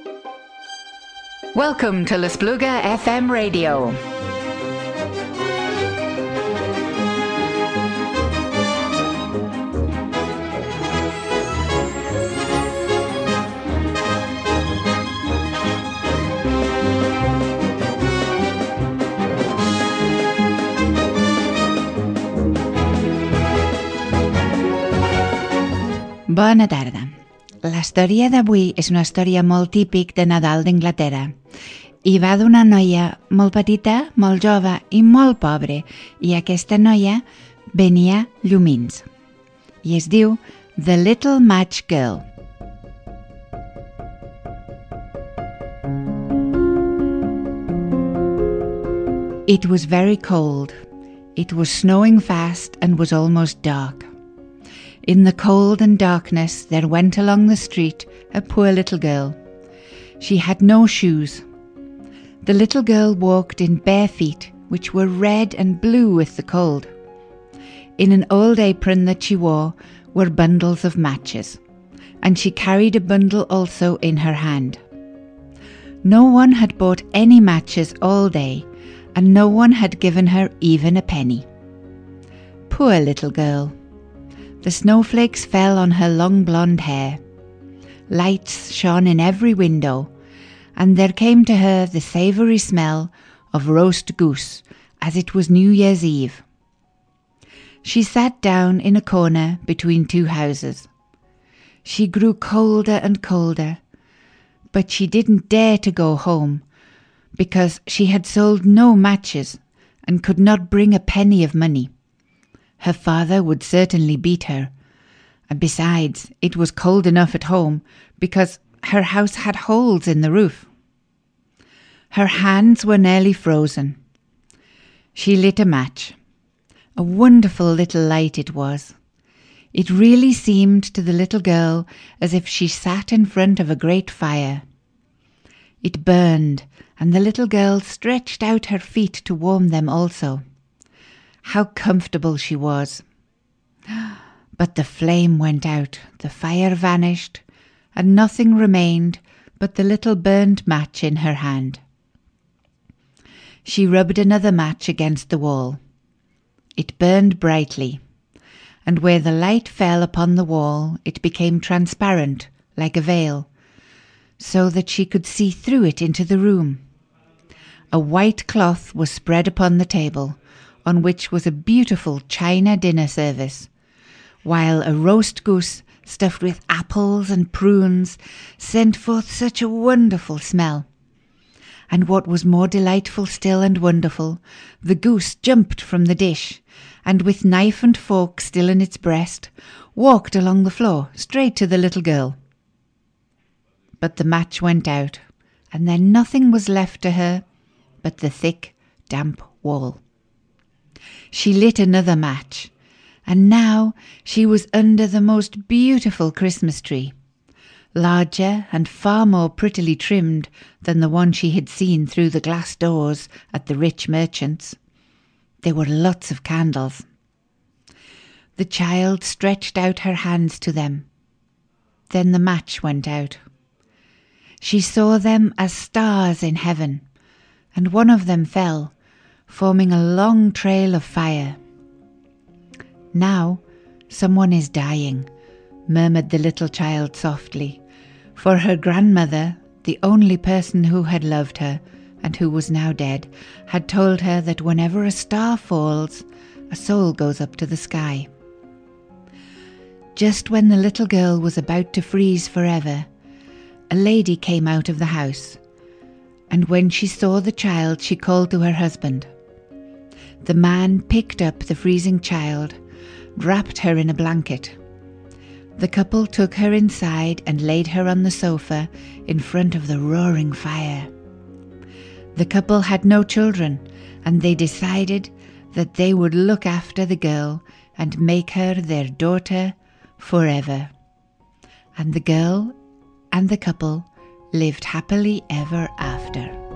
Welcome to L'Espluga FM Radio. Bona tarda. La història d'avui és una història molt típic de Nadal d'Anglaterra i va d'una noia molt petita, molt jove i molt pobra, i aquesta noia venia llumins. I es diu The Little Match Girl. It was very cold. It was snowing fast and was almost dark. In the cold and darkness there went along the street a poor little girl. She had no shoes. The little girl walked in bare feet, which were red and blue with the cold. In an old apron that she wore were bundles of matches, and she carried a bundle also in her hand. No one had bought any matches all day, and no one had given her even a penny. Poor little girl. The snowflakes fell on her long blonde hair. Lights shone in every window, and there came to her the savoury smell of roast goose, as it was New Year's Eve. She sat down in a corner between two houses. She grew colder and colder, but she didn't dare to go home, because she had sold no matches and could not bring a penny of money. Her father would certainly beat her, and besides, it was cold enough at home because her house had holes in the roof. Her hands were nearly frozen. She lit a match. A wonderful little light it was. It really seemed to the little girl as if she sat in front of a great fire. It burned, and the little girl stretched out her feet to warm them also. How comfortable she was. But the flame went out, the fire vanished, and nothing remained but the little burnt match in her hand. She rubbed another match against the wall. It burned brightly, and where the light fell upon the wall it became transparent, like a veil, so that she could see through it into the room. A white cloth was spread upon the table, on which was a beautiful china dinner service, while a roast goose stuffed with apples and prunes sent forth such a wonderful smell. And what was more delightful still and wonderful, the goose jumped from the dish, and with knife and fork still in its breast, walked along the floor straight to the little girl. But the match went out, and then nothing was left to her but the thick, damp wall. She lit another match, and now she was under the most beautiful Christmas tree, larger and far more prettily trimmed than the one she had seen through the glass doors at the rich merchants'. There were lots of candles. The child stretched out her hands to them. Then the match went out. She saw them as stars in heaven, and one of them fell, forming a long trail of fire. "Now someone is dying," murmured the little child softly, for her grandmother, the only person who had loved her and who was now dead, had told her that whenever a star falls, a soul goes up to the sky. Just when the little girl was about to freeze forever, a lady came out of the house, and when she saw the child she called to her husband. The man picked up the freezing child, wrapped her in a blanket. The couple took her inside and laid her on the sofa in front of the roaring fire. The couple had no children, and they decided that they would look after the girl and make her their daughter forever. And the girl and the couple lived happily ever after.